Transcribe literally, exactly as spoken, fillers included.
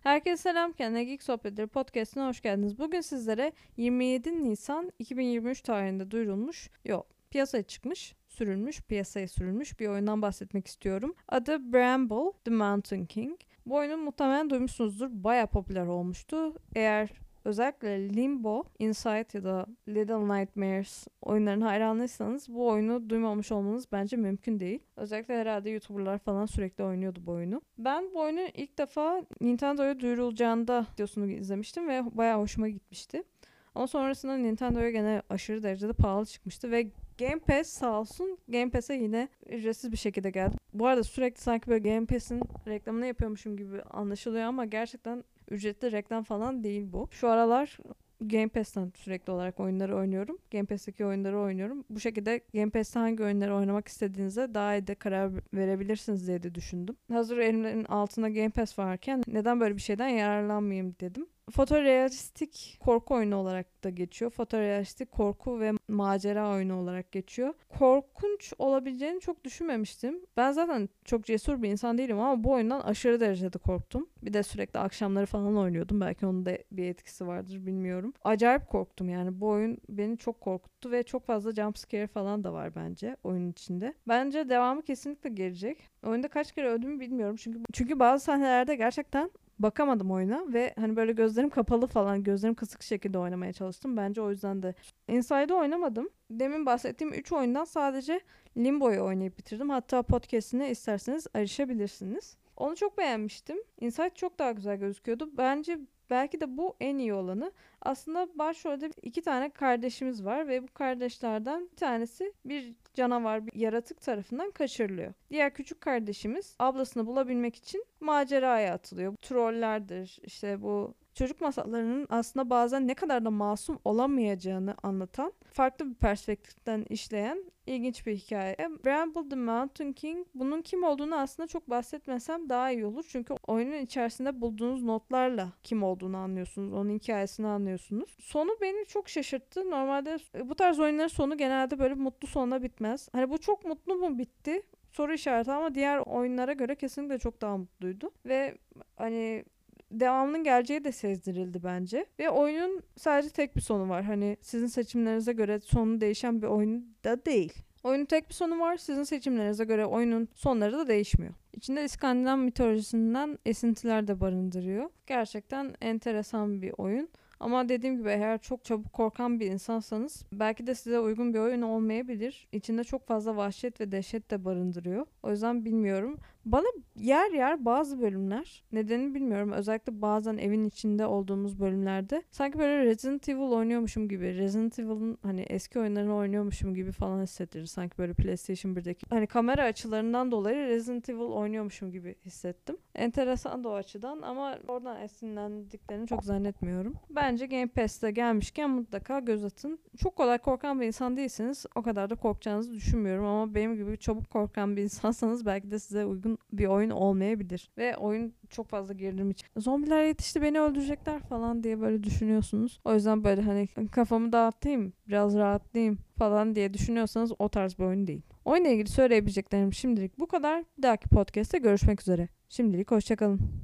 Herkese selam, kendine Geek Sohbetleri Podcast'ına hoş geldiniz. Bugün sizlere yirmi yedi Nisan iki bin yirmi üç tarihinde duyurulmuş, yok piyasaya çıkmış, sürülmüş, piyasaya sürülmüş bir oyundan bahsetmek istiyorum. Adı Bramble The Mountain King. Bu oyunu muhtemelen duymuşsunuzdur, baya popüler olmuştu. Eğer özellikle Limbo, Inside ya da Little Nightmares oyunların hayranlıysanız bu oyunu duymamış olmanız bence mümkün değil. Özellikle herhalde YouTuber'lar falan sürekli oynuyordu bu oyunu. Ben bu oyunu ilk defa Nintendo'ya duyurulacağında videosunu izlemiştim ve bayağı hoşuma gitmişti. Ama sonrasında Nintendo'ya gene aşırı derecede pahalı çıkmıştı ve Game Pass sağ olsun Game Pass'e yine ücretsiz bir şekilde geldi. Bu arada sürekli sanki böyle Game Pass'in reklamını yapıyormuşum gibi anlaşılıyor ama gerçekten ücretli reklam falan değil bu. Şu aralar Game Pass'ten sürekli olarak oyunları oynuyorum. Game Pass'teki oyunları oynuyorum. Bu şekilde Game Pass'te hangi oyunları oynamak istediğinize daha iyi de karar verebilirsiniz diye de düşündüm. Hazır elimin altında Game Pass varken neden böyle bir şeyden yararlanmayayım dedim. Fotorealistik korku oyunu olarak da geçiyor. Fotorealistik korku ve macera oyunu olarak geçiyor. Korkunç olabileceğini çok düşünmemiştim. Ben zaten çok cesur bir insan değilim ama bu oyundan aşırı derecede korktum. Bir de sürekli akşamları falan oynuyordum. Belki onun da bir etkisi vardır, bilmiyorum. Acayip korktum yani. Bu oyun beni çok korkuttu ve çok fazla jumpscare falan da var bence oyunun içinde. Bence devamı kesinlikle gelecek. Oyunda kaç kere öldüğümü bilmiyorum. Çünkü çünkü bazı sahnelerde gerçekten bakamadım oyuna ve hani böyle gözlerim kapalı falan, gözlerim kısık şekilde oynamaya çalıştım. Bence o yüzden de Inside'ı oynamadım. Demin bahsettiğim üç oyundan sadece Limbo'yu oynayıp bitirdim. Hatta podcast'ine isterseniz erişebilirsiniz. Onu çok beğenmiştim. Inside çok daha güzel gözüküyordu. Bence belki de bu en iyi olanı. Aslında başrolde iki tane kardeşimiz var ve bu kardeşlerden bir tanesi bir canavar, bir yaratık tarafından kaçırılıyor. Diğer küçük kardeşimiz ablasını bulabilmek için maceraya atılıyor. Trollerdir, işte bu çocuk masallarının aslında bazen ne kadar da masum olamayacağını anlatan, farklı bir perspektiften işleyen ilginç bir hikaye. Bramble the Mountain King, bunun kim olduğunu aslında çok bahsetmesem daha iyi olur. Çünkü oyunun içerisinde bulduğunuz notlarla kim olduğunu anlıyorsunuz. Onun hikayesini anlıyorsunuz. Sonu beni çok şaşırttı. Normalde bu tarz oyunların sonu genelde böyle mutlu sonla bitmez. Hani bu çok mutlu mu bitti? Soru işareti ama diğer oyunlara göre kesinlikle çok daha mutluydu. Ve hani devamının geleceği de sezdirildi bence. Ve oyunun sadece tek bir sonu var. Hani sizin seçimlerinize göre sonu değişen bir oyun da değil. Oyunun tek bir sonu var. Sizin seçimlerinize göre oyunun sonları da değişmiyor. İçinde İskandinav mitolojisinden esintiler de barındırıyor. Gerçekten enteresan bir oyun. Ama dediğim gibi eğer çok çabuk korkan bir insansanız belki de size uygun bir oyun olmayabilir. İçinde çok fazla vahşet ve dehşet de barındırıyor. O yüzden bilmiyorum. Bana yer yer bazı bölümler, nedenini bilmiyorum, özellikle bazen evin içinde olduğumuz bölümlerde sanki böyle Resident Evil oynuyormuşum gibi, Resident Evil'ın hani eski oyunlarını oynuyormuşum gibi falan hissettirir. Sanki böyle PlayStation birdeki hani kamera açılarından dolayı Resident Evil oynuyormuşum gibi hissettim. Enteresan da o açıdan ama oradan esinlendiklerini çok zannetmiyorum. Bence Game Pass'te gelmişken mutlaka göz atın. Çok kolay korkan bir insan değilseniz o kadar da korkacağınızı düşünmüyorum ama benim gibi çabuk korkan bir insansanız belki de size uygun bir oyun olmayabilir. Ve oyun çok fazla gerilim için. Zombiler yetişti, beni öldürecekler falan diye böyle düşünüyorsunuz. O yüzden böyle hani kafamı dağıtayım, biraz rahatlayayım falan diye düşünüyorsanız o tarz bir oyun değil. Oyunla ilgili söyleyebileceklerim şimdilik bu kadar. Bir dahaki podcast'te görüşmek üzere. Şimdilik hoşçakalın.